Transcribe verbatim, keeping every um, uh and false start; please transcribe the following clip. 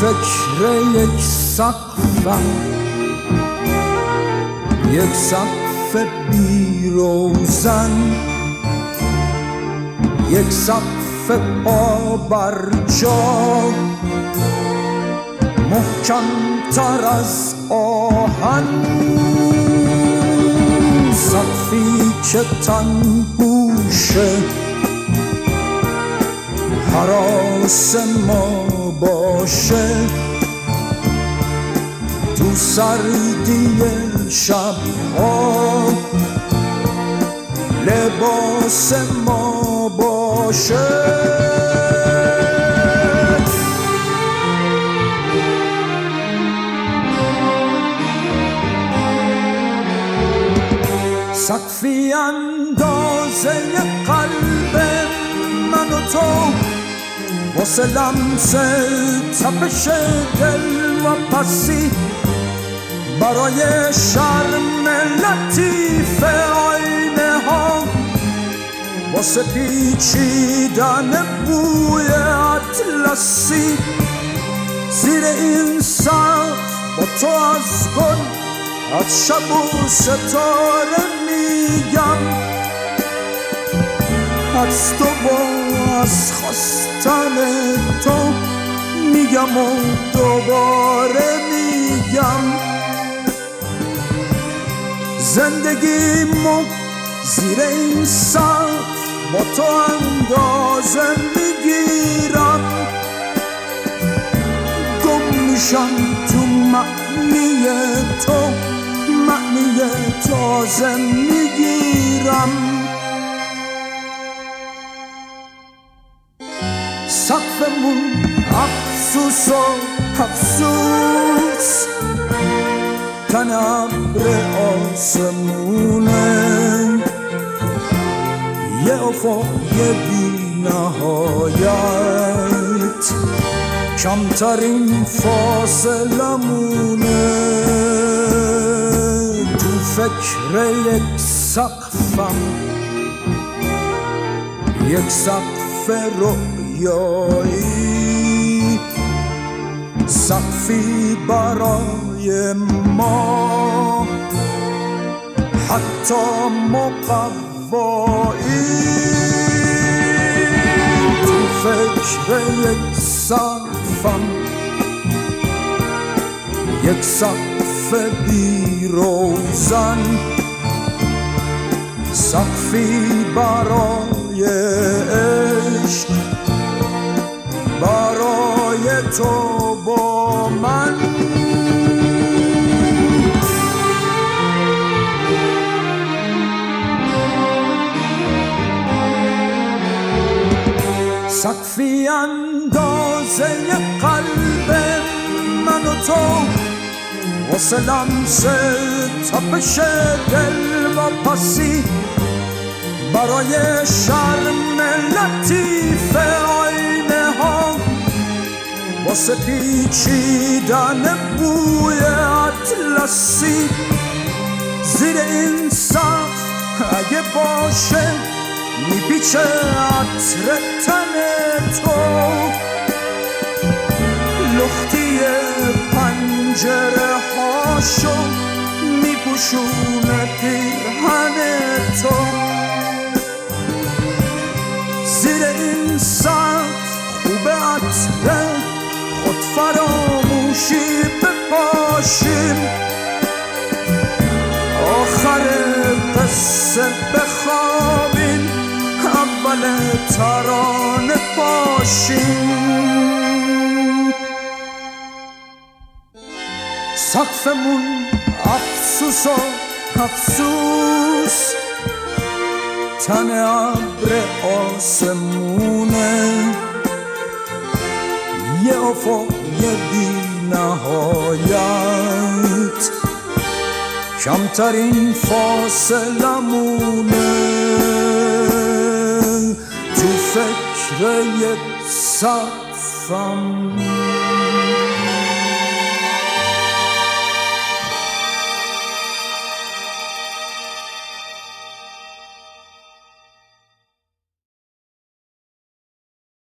فکر یک سقفم، یک سقف بی روزن، یک سقف پا بر جا، محکم تر از آهن، سقفی که تن گوشه هراس ما باشه، تو سردی شبها لباس ما باشه. سقفی اندازه قلب من و تو، واسه لمس تپش دل و پسی، برای شرم لطیف آینه ها، واسه پیچیدن بوی اطلسی، زیر این سقف با تو از گل، از شب و ستاره میگم، از تو با از خواستن تو میگم و دوباره میگم، زندگیمو زیر این سقف با تو اندازه میگیرم، گم میشم تو معنی تو، معنی تازه میگیرم. سقفمون افسوس و افسوس، تن ابر آسمونه، یه افق بی نهایت، کمترین فاصله مونه، تو فکر یک سقفم، یک سقف رویایی، سقفی برای ما حتی مقوایی، تو فکر یک سقفم، یک سقف بی روزن، سقفی برای عشق، برای تو با من. سقفی اندازه قلب من و تو، واسه لمس تپش دل و پسی، برای شرم لطیف آینه ها، واسه پیچیدن بوی اطلسی، زیر این سقف اگه باشه میپیچه عطر تن تو، لختی پنجره هاشو میپوشونه پیرهن تو، زیر این سقف خوب عطر خود فراموشی بپاشیم، آخر قصه بخوابیم، اول ترانه باشیم. سقفمون افسوس و افسوس، تن ابر آسمونه، یه افق بی نهایت، کمترین فاصله مونه، تو فکر یک سقفم.